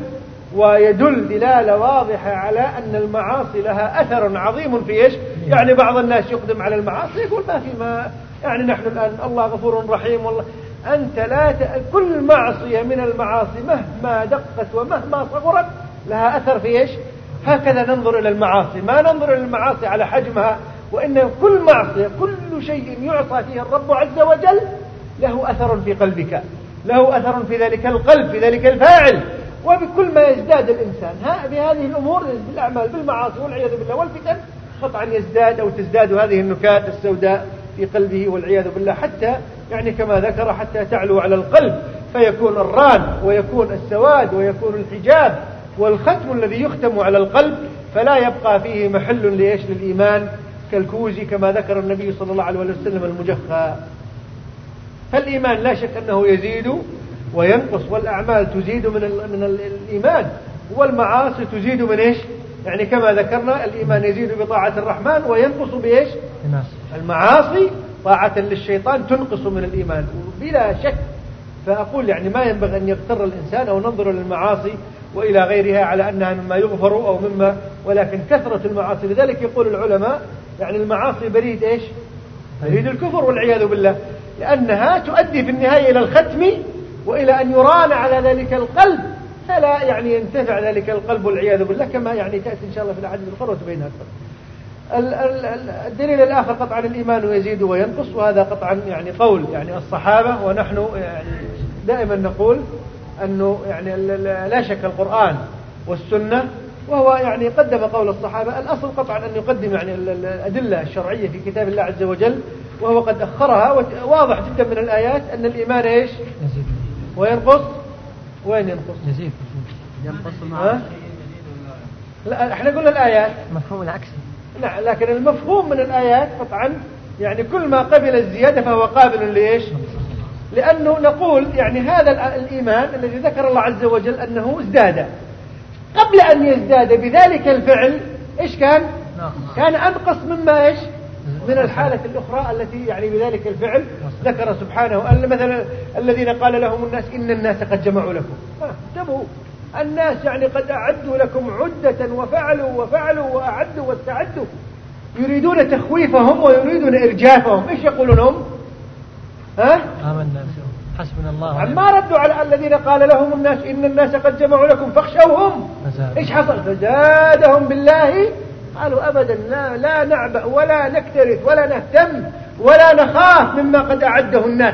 [SPEAKER 2] ويدل دلالة واضحة على أن المعاصي لها أثر عظيم في إيش؟ يعني بعض الناس يقدم على المعاصي يقول ما في ما يعني نحن الآن الله غفور رحيم والله. أنت لا ت... كل معصية من المعاصي مهما دقت ومهما صغرت لها أثر في إيش؟ هكذا ننظر إلى المعاصي، ما ننظر إلى المعاصي على حجمها، وإن كل معصية كل شيء يعصى فيه الرب عز وجل له أثر في قلبك، له أثر في ذلك القلب في ذلك الفاعل. وبكل ما يزداد الإنسان ها بهذه الأمور بالأعمال بالمعاصي والعياذ بالله والفتن قطعا يزداد أو تزداد هذه النكات السوداء في قلبه والعياذ بالله، حتى يعني كما ذكر حتى تعلو على القلب فيكون الران ويكون السواد ويكون الحجاب والختم الذي يختم على القلب، فلا يبقى فيه محل ليش للإيمان كالكوز كما ذكر النبي صلى الله عليه وسلم المجخى. فالإيمان لا شك أنه يزيد وينقص، والأعمال تزيد من من الإيمان، والمعاصي تزيد من إيش؟ يعني كما ذكرنا الإيمان يزيد بطاعة الرحمن وينقص بإيش؟ المعاصي طاعة للشيطان تنقص من الإيمان بلا شك. فأقول يعني ما ينبغي أن يغتر الإنسان أو ننظر للمعاصي وإلى غيرها على أنها مما يغفر أو مما، ولكن كثرة المعاصي. لذلك يقول العلماء يعني المعاصي بريد إيش؟ بريد الكفر والعياذ بالله، لأنها تؤدي في النهاية إلى الختم وإلى أن يران على ذلك القلب فلا يعني ينتفع ذلك القلب والعياذ بالله، كما يعني تأتي إن شاء الله في الأحاديث الأخرى وتبينها أكثر. الدليل الآخر قطعا الإيمان يزيد وينقص، وهذا قطعا يعني قول يعني الصحابة، ونحن يعني دائما نقول أنه يعني لا شك القرآن والسنة، وهو يعني قدم قول الصحابة. الأصل قطعا أن يقدم يعني الأدلة الشرعية في كتاب الله عز وجل، وهو قد أخرها. واضح جدا من الآيات أن الإيمان إيش؟ يزيد وينقص. وين ينقص؟
[SPEAKER 1] يزيد ينقص
[SPEAKER 2] مع لا احنا قلنا الآيات
[SPEAKER 1] مفهوم العكسي.
[SPEAKER 2] لا، لكن المفهوم من الآيات قطعا يعني كل ما قبل الزيادة فهو قابل لإيش؟ لأنه نقول يعني هذا الإيمان الذي ذكر الله عز وجل أنه ازداد، قبل أن يزداد بذلك الفعل إيش كان؟ كان أنقص مما إيش؟ من الحالة الأخرى التي يعني بذلك الفعل ذكر سبحانه أن مثلا الذين قال لهم الناس إن الناس قد جمعوا لكم. انتبهوا، الناس يعني قد أعدوا لكم عدة وفعلوا وفعلوا وأعدوا واستعدوا، يريدون تخويفهم ويريدون إرجافهم. إيش يقولون هم؟ ها؟
[SPEAKER 1] آمنا حسبنا الله.
[SPEAKER 2] عما ردوا على الذين قال لهم الناس إن الناس قد جمعوا لكم فاخشوهم. إيش حصل؟ فزادهم بالله. قالوا أبدا لا, لا نعبأ ولا نكترث ولا نهتم ولا نخاف مما قد أعده الناس.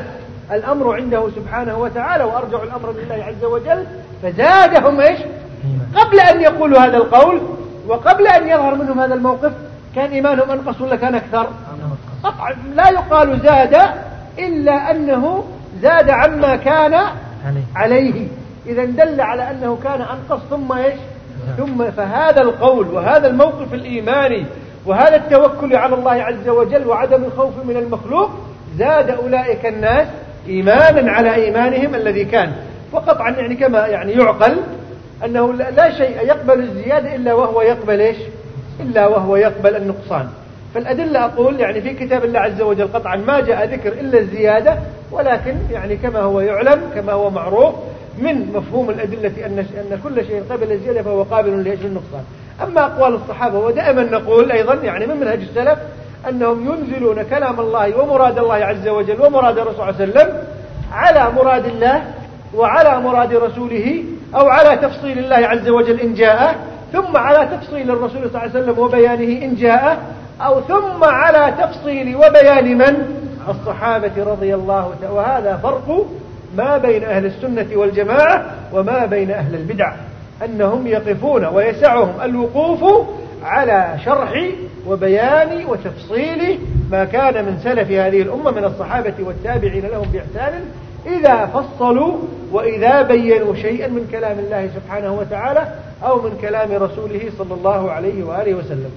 [SPEAKER 2] الأمر عنده سبحانه وتعالى وأرجعوا الأمر لله عز وجل، فزادهم إيش قبل أن يقولوا هذا القول وقبل أن يظهر منهم هذا الموقف كان إيمانهم أنقص ولا كان أكثر؟ قطعا لا يقال زاد إلا أنه زاد عما كان عليه، إذا دل على أنه كان أنقص ثم إيش ثم فهذا القول وهذا الموقف الإيماني وهذا التوكل على الله عز وجل وعدم الخوف من المخلوق زاد أولئك الناس إيمانا على إيمانهم الذي كان. وقطعا يعني كما يعني يعقل أنه لا شيء يقبل الزيادة إلا وهو يقبل إيش إلا وهو يقبل النقصان. فالأدلة أقول يعني في كتاب الله عز وجل قطعا ما جاء ذكر إلا الزيادة، ولكن يعني كما هو يعلم كما هو معروف من مفهوم الأدلة أن أن كل شيء قبل الزيادة فهو قابل لأجل النقصان. أما أقوال الصحابة ودائما نقول أيضا يعني من منهج السلف أنهم ينزلون كلام الله ومراد الله عز وجل ومراد الرسول صلى الله عليه وسلم على مراد الله وعلى مراد رسوله، أو على تفصيل الله عز وجل إن جاء، ثم على تفصيل الرسول صلى الله عليه وسلم وبيانه إن جاء، أو ثم على تفصيل وبيان من؟ الصحابة رضي الله تعالى. وهذا فرق ما بين أهل السنة والجماعة وما بين أهل البدع، أنهم يقفون ويسعهم الوقوف على شرح وبيان وتفصيل ما كان من سلف هذه الأمة من الصحابة والتابعين لهم بإحسان إذا فصلوا وإذا بينوا شيئا من كلام الله سبحانه وتعالى أو من كلام رسوله صلى الله عليه وآله وسلم.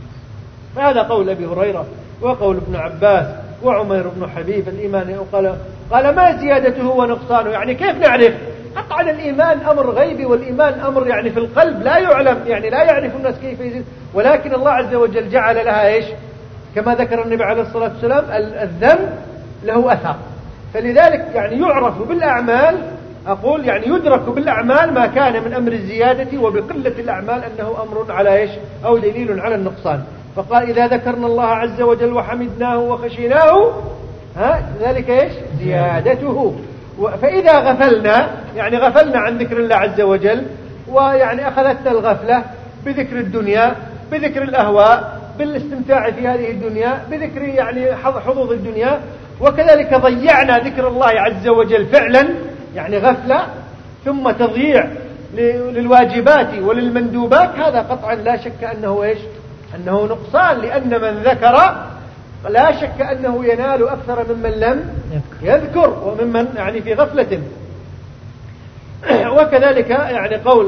[SPEAKER 2] هذا قول أبي هريرة وقول ابن عباس وعمير بن حبيب. الإيمان قال قال ما زيادته ونقصانه، يعني كيف نعرف؟ قطعا الإيمان أمر غيبي، والإيمان أمر يعني في القلب لا يعلم، يعني لا يعرف الناس كيف يزيد، ولكن الله عز وجل جعل لها إيش كما ذكر النبي عليه الصلاة والسلام الذنب له أثر، فلذلك يعني يعرف بالأعمال، أقول يعني يدرك بالأعمال ما كان من أمر الزيادة، وبقلة الأعمال أنه أمر على إيش أو دليل على النقصان. فقال إذا ذكرنا الله عز وجل وحمدناه وخشيناه ها ذلك إيش زيادته. فإذا غفلنا يعني غفلنا عن ذكر الله عز وجل، ويعني أخذتنا الغفلة بذكر الدنيا بذكر الأهواء بالاستمتاع في هذه الدنيا بذكر يعني حظوظ الدنيا، وكذلك ضيعنا ذكر الله عز وجل فعلا يعني غفلة ثم تضييع للواجبات وللمندوبات، هذا قطعا لا شك أنه إيش أنه نقصان، لأن من ذكر لا شك أنه ينال أكثر ممن لم يذكر وممن يعني في غفلة. وكذلك يعني قول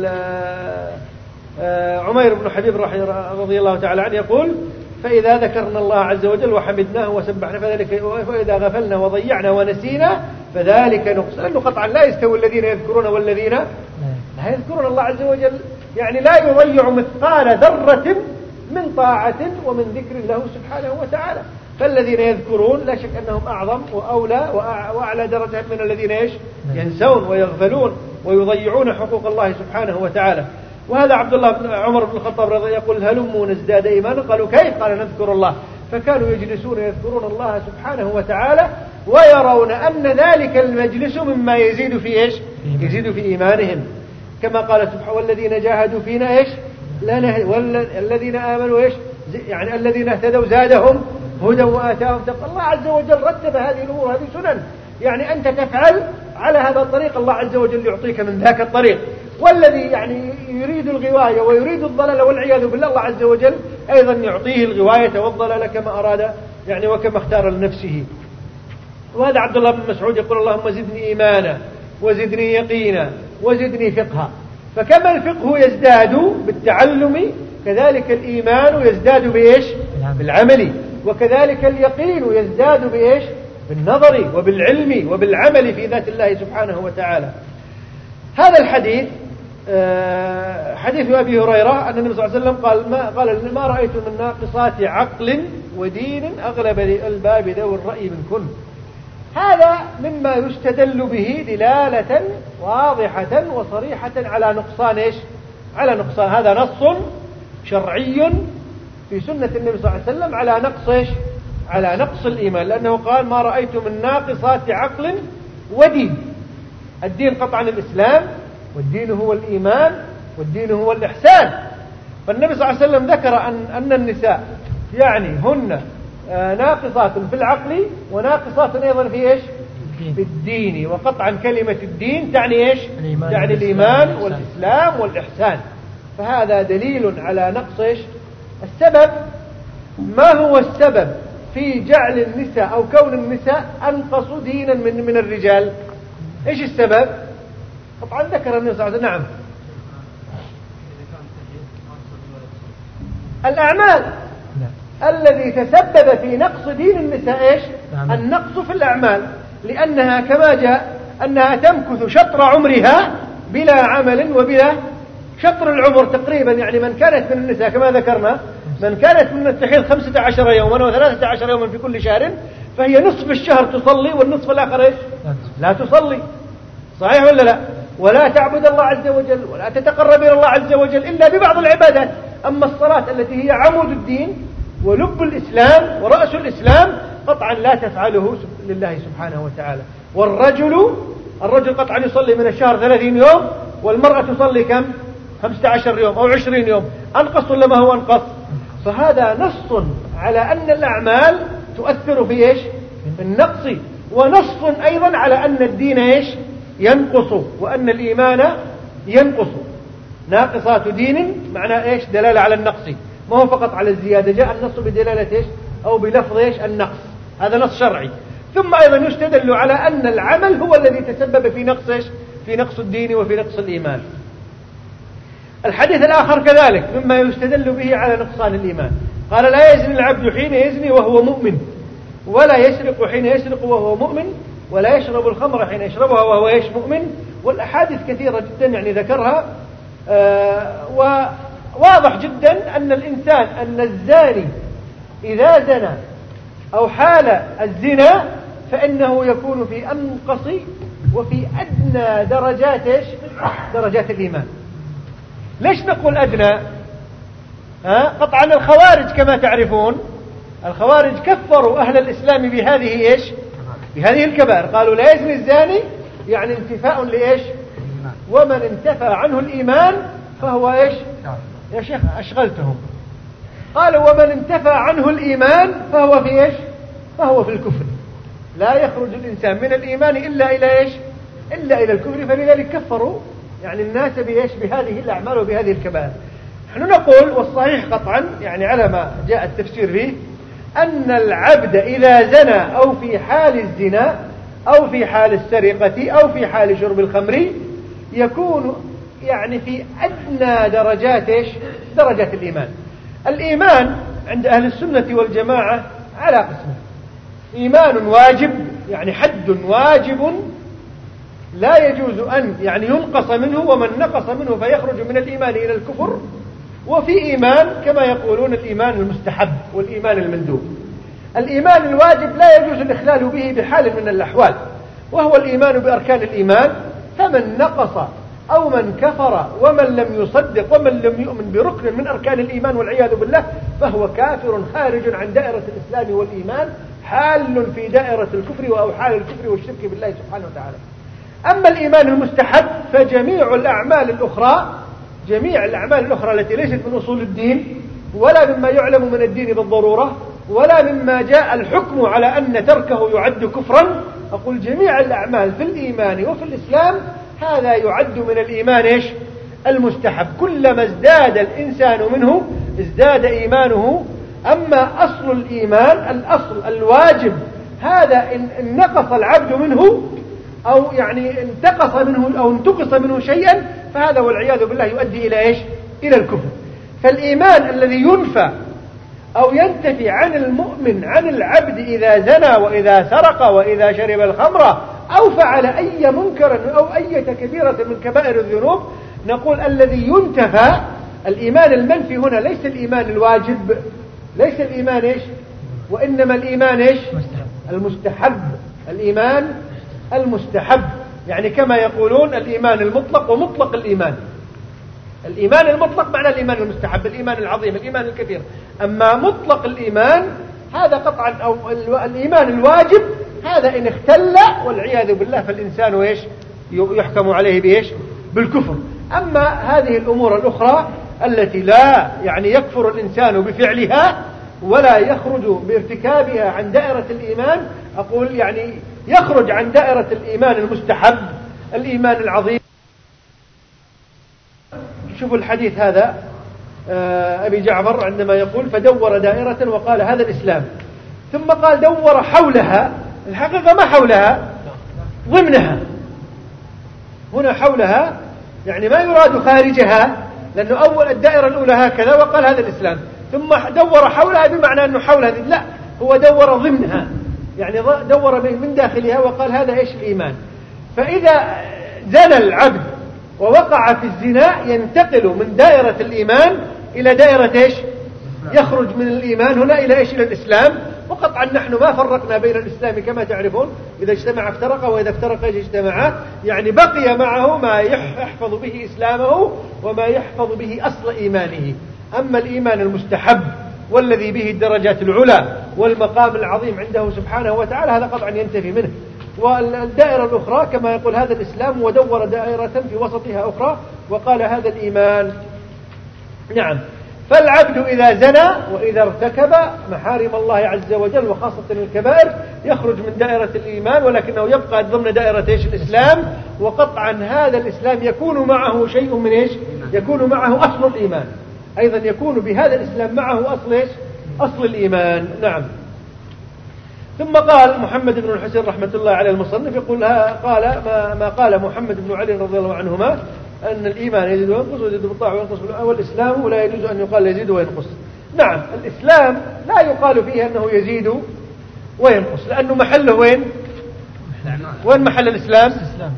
[SPEAKER 2] عمير بن حبيب رضي الله تعالى عنه يقول فإذا ذكرنا الله عز وجل وحمدناه وسبحنا فذلك، وإذا غفلنا وضيعنا ونسينا فذلك نقص، لأنه قطعا لا يستوي الذين يذكرون والذين لا يذكرون. الله عز وجل يعني لا يضيع مثقال ذرة من طاعة ومن ذكر له سبحانه وتعالى، فالذين يذكرون لا شك أنهم أعظم وأولى وأعلى درجة من الذين إيش ينسون ويغفلون ويضيعون حقوق الله سبحانه وتعالى. وهذا عبد الله بن عمر بن الخطاب رضي الله عنه يقول هلموا نزداد إيمانا، قالوا كيف؟ قال نذكر الله، فكانوا يجلسون يذكرون الله سبحانه وتعالى ويرون أن ذلك المجلس مما يزيد في إيش يزيد في إيمانهم، كما قال سبحانه والذين جاهدوا فينا إيش والذين آمنوا إيش يعني الذين اهتدوا زادهم هدى وآتاهم تقوى. الله عز وجل رتب هذه الأمور، هذه سنن، يعني أنت تفعل على هذا الطريق الله عز وجل يعطيك من ذاك الطريق، والذي يعني يريد الغواية ويريد الضلال والعياذ بالله الله عز وجل أيضا يعطيه الغواية والضلال كما أراد يعني وكما اختار لنفسه. وهذا عبد الله بن مسعود يقول اللهم زدني إيمانا وزدني يقينا وزدني فقها، فكما الفقه يزداد بالتعلم كذلك الإيمان يزداد بإيش بالعمل، وكذلك اليقين يزداد بإيش بالنظر وبالعلم وبالعمل في ذات الله سبحانه وتعالى. هذا الحديث حديث أبي هريرة أن النبي صلى الله عليه وسلم قال ما, قال ما رأيت من ناقصات عقل ودين أغلب الألباب ذوي الرأي منكن. هذا مما يستدل به دلالة واضحة وصريحة على نقصان إيش على نقصان هذا نص شرعي في سنة النبي صلى الله عليه وسلم على نقص إيش على نقص الإيمان، لأنه قال ما رأيت من ناقصات عقل ودين. الدين قطعا الإسلام، والدين هو الإيمان، والدين هو الإحسان. فالنبي صلى الله عليه وسلم ذكر أن, أن النساء يعني هن ناقصات في العقل وناقصات أيضا في إيش بالدين. وقطعا كلمة الدين تعني إيش؟
[SPEAKER 1] الإيمان
[SPEAKER 2] يعني الإيمان والإسلام والإحسان. فهذا دليل على نقص إيش؟ السبب. ما هو السبب في جعل النساء أو كون النساء أنقص دينا من من الرجال؟ إيش السبب؟ طبعا ذكر النبي صلى الله عليه وسلم. نعم، الأعمال. الذي تسبب في نقص دين النساء إيش؟ النقص في الأعمال، لأنها كما جاء أنها تمكث شطر عمرها بلا عمل وبلا شطر العمر تقريبا. يعني من كانت من النساء كما ذكرنا من كانت من التحيض خمسة عشر يوما وثلاثة عشر يوما في كل شهر، فهي نصف الشهر تصلي والنصف الآخر إيش؟ لا تصلي. صحيح ولا لا؟ ولا تعبد الله عز وجل ولا تتقرب إلى الله عز وجل إلا ببعض العبادات. أما الصلاة التي هي عمود الدين ولب الإسلام ورأس الإسلام قطعا لا تفعله لله سبحانه وتعالى. والرجل الرجل قطعا يصلي من الشهر ثلاثين يوم، والمرأة تصلي كم؟ خمسة عشر يوم أو عشرين يوم. أنقص ولا ما هو أنقص؟ فهذا نص على أن الأعمال تؤثر في إيش؟ في النقص، ونص أيضا على أن الدين إيش؟ ينقص، وأن الإيمان ينقص. ناقصات دين معنى إيش؟ دلالة على النقص، ما هو فقط على الزيادة. جاء النص بدلالة إيش؟ أو بلفظ إيش؟ النقص. هذا نص شرعي. ثم أيضا يستدل على أن العمل هو الذي تسبب في نقص إيش؟ في نقص الدين وفي نقص الإيمان. الحديث الآخر كذلك مما يستدل به على نقصان الإيمان. قال: لا يزني العبد حين يزني وهو مؤمن، ولا يسرق حين يسرق وهو مؤمن، ولا يشرب الخمر حين يشربها وهو إيش؟ مؤمن. والأحاديث كثيرة جدا يعني ذكرها. آه وواضح جدا أن الإنسان أن الزاني إذا زنى أو حال الزنا فإنه يكون في أنقص وفي أدنى درجات إيش؟ درجات الإيمان. ليش نقول أدنى؟ ها؟ قطعا الخوارج كما تعرفون، الخوارج كفروا أهل الإسلام بهذه إيش؟ بهذه الكبائر. قالوا: لا يزني الزاني، يعني انتفاء لإيش؟ ومن انتفى عنه الإيمان فهو إيش؟ يا شيخ أشغلتهم. قالوا: ومن انتفى عنه الإيمان فهو في إيش؟ فهو في الكفر. لا يخرج الإنسان من الإيمان إلا إلى إيش؟ إلا إلى الكفر. فلذلك كفروا يعني الناس بإيش؟ بهذه الأعمال وبهذه الكبائر. نحن نقول والصحيح قطعا يعني على ما جاء التفسير فيه أن العبد إذا زنى أو في حال الزنا أو في حال السرقة أو في حال شرب الخمر يكون يعني في أدنى درجات إيش؟ درجات الإيمان. الإيمان عند أهل السنة والجماعة على قسمين: إيمان واجب يعني حد واجب لا يجوز أن يعني ينقص منه، ومن نقص منه فيخرج من الإيمان إلى الكفر. وفي إيمان كما يقولون الإيمان المستحب والإيمان المندوب. الإيمان الواجب لا يجوز الإخلال به بحال من الأحوال، وهو الإيمان بأركان الإيمان. فمن نقص أو من كفر ومن لم يصدق ومن لم يؤمن بركن من أركان الإيمان والعياذ بالله فهو كافر خارج عن دائرة الإسلام والإيمان، حال في دائرة الكفر أو حال الكفر والشرك بالله سبحانه وتعالى. أما الإيمان المستحب فجميع الأعمال الأخرى جميع الأعمال الأخرى التي ليست من أصول الدين ولا مما يعلم من الدين بالضرورة ولا مما جاء الحكم على أن تركه يعد كفرا، أقول جميع الأعمال في الإيمان وفي الإسلام هذا يعد من الإيمان إيش؟ المستحب. كلما ازداد الإنسان منه ازداد إيمانه. أما أصل الإيمان الأصل الواجب هذا إن نقص العبد منه أو يعني انتقص منه أو انتقص منه شيئا فهذا والعياذ بالله يؤدي إلى إيش؟ إلى الكفر. فالإيمان الذي ينفى أو ينتفي عن المؤمن عن العبد إذا زنى وإذا سرق وإذا شرب الخمر أو فعل أي منكر أو أي كبيرة من كبائر الذنوب، نقول الذي ينتفى الإيمان المنفي هنا ليس الإيمان الواجب، ليس الإيمان إيش؟ وإنما الإيمان إيش؟ المستحب. الإيمان المستحب يعني كما يقولون الإيمان المطلق ومطلق الإيمان. الإيمان المطلق معنى الإيمان المستحب، الإيمان العظيم، الإيمان الكثير. أما مطلق الإيمان هذا قطعا أو الإيمان الواجب هذا إن اختل والعياذ بالله فالإنسان إيش؟ يحكم عليه بإيش؟ بالكفر. أما هذه الأمور الأخرى التي لا يعني يكفر الإنسان بفعلها ولا يخرج بارتكابها عن دائرة الإيمان، أقول يعني يخرج عن دائرة الإيمان المستحب، الإيمان العظيم. شوفوا الحديث هذا، أبي جعفر عندما يقول فدور دائرة وقال هذا الإسلام، ثم قال دور حولها، الحقيقة ما حولها، ضمنها. هنا حولها يعني ما يراد خارجها، لأنه أول الدائرة الأولى هكذا وقال هذا الإسلام، ثم دور حولها بمعنى أنه حولها، لا، هو دور ضمنها، يعني دور من داخلها وقال هذا إيش الإيمان. فإذا زنى العبد ووقع في الزنا ينتقل من دائرة الإيمان إلى دائرة إيش؟ يخرج من الإيمان هنا إلى إيش؟ إلى الإسلام. وقطعا نحن ما فرقنا بين الإسلام كما تعرفون، إذا اجتمع افترق وإذا افترق اجتمع، يعني بقي معه ما يحفظ به إسلامه وما يحفظ به أصل إيمانه. أما الإيمان المستحب والذي به الدرجات العلى والمقام العظيم عنده سبحانه وتعالى هذا قطعا ينتفي منه. والدائرة الأخرى كما يقول هذا الإسلام، ودور دائرة في وسطها أخرى وقال هذا الإيمان. نعم. فالعبد إذا زنى وإذا ارتكب محارم الله عز وجل وخاصة الكبائر يخرج من دائرة الإيمان، ولكنه يبقى ضمن دائرة إيش؟ الإسلام. وقطعا هذا الإسلام يكون معه شيء من إيش؟ يكون معه أصل الإيمان، أيضا يكون بهذا الإسلام معه أصل إيش؟ أصل الإيمان. نعم. ثم قال محمد بن الحسين رحمة الله عليه المصنف يقول قال ما, ما قال محمد بن علي رضي الله عنهما أن الإيمان يزيد وينقص ويزيد بالطاعة وينقص بالأول، والإسلام لا يجوز أن يقال يزيد وينقص. نعم، الإسلام لا يقال فيه أنه يزيد وينقص، لأنه محله وين؟ وين محل الإسلام؟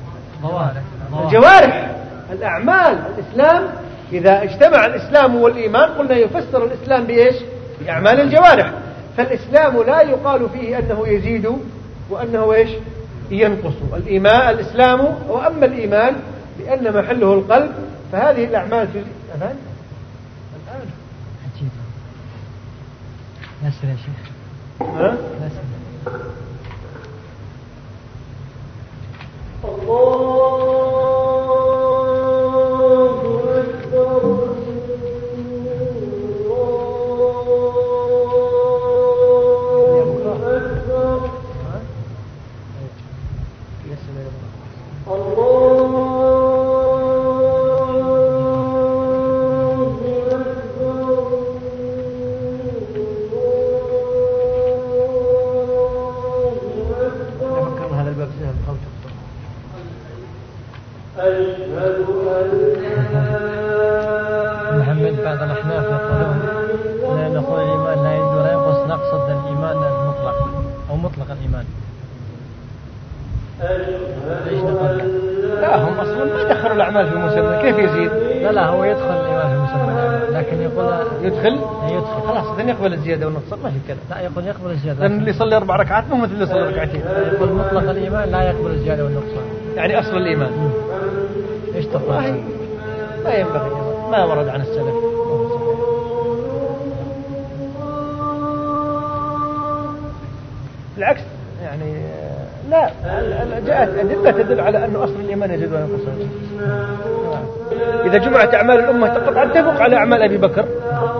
[SPEAKER 2] الجوارح، الأعمال. الإسلام إذا اجتمع الإسلام والإيمان قلنا يفسر الإسلام بإيش؟ بأعمال الجوارح. فالإسلام لا يقال فيه أنه يزيد وأنه إيش؟ ينقص. الإيمان الإسلام، وأما الإيمان لأن محله القلب، فهذه الأعمال في الآن الآن
[SPEAKER 1] نسر يا شيخ.
[SPEAKER 2] ها؟
[SPEAKER 1] نسر.
[SPEAKER 2] الله
[SPEAKER 1] محمد بعض الأحناف يقولون لا نقول الإيمان لا يزيد ولا ينقص، نقصد الإيمان المطلق أو مطلق الإيمان. ليش نقول
[SPEAKER 2] لا، هم أصلا ما دخلوا الأعمال في المسمى، كيف يزيد؟
[SPEAKER 1] لا لا هو يدخل الإيمان في المسمى، لكن يقول
[SPEAKER 2] يدخل
[SPEAKER 1] يدخل
[SPEAKER 2] خلاص إذن يقبل الزيادة والنقص، ما في كذا.
[SPEAKER 1] لا يقول يقبل الزيادة،
[SPEAKER 2] لأن اللي يصلي أربع ركعات مو مثل اللي يصلي ركعتين.
[SPEAKER 1] يقول مطلق الإيمان لا يقبل الزيادة والنقصان،
[SPEAKER 2] يعني أصل الإيمان.
[SPEAKER 1] إيش تقول؟
[SPEAKER 2] ما ينبغي، ما ورد عن السلف. بالعكس يعني لا، جاءت أدلة تدل على أنه أصل الإيمان يزيد وينقص. إذا جمعت أعمال الأمة قطعا تفوق على أعمال أبي بكر